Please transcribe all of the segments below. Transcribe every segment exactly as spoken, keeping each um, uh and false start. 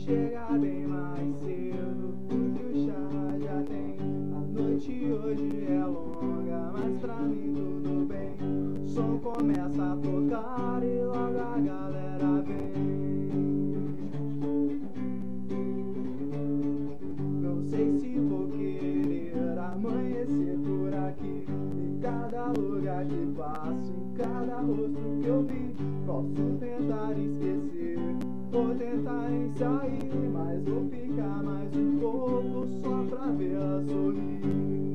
chega bem mais cedo, porque o chá já tem. A noite hoje é longa, mas pra mim tudo bem. O som começa a tocar e logo a galera vem. Não sei se vou querer amanhecer por aqui. Em cada lugar que passo, em cada rosto que eu vi, posso tentar esquecer, vou tentar em sair, mas vou ficar mais um pouco só pra vê-la sorrir.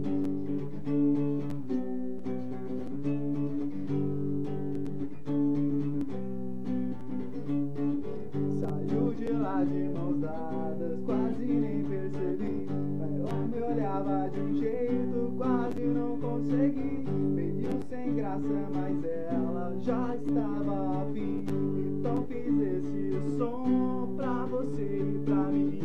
Saiu de lá de mãos dadas, quase nem percebi. Ela me olhava de um jeito, quase não consegui. Meio sem graça, mas ela já estava afim. Então fiz esse som pra você e pra mim.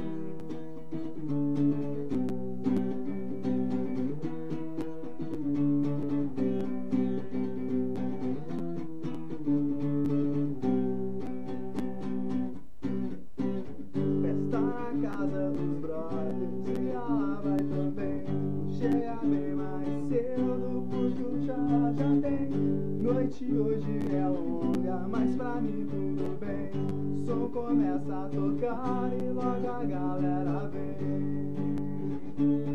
Festa na casa dos brothers e ela vai também. Chega bem mais cedo porque o chá já tem. Noite hoje é longa, mas pra mim tudo bem. O som começa a tocar e logo a galera vem.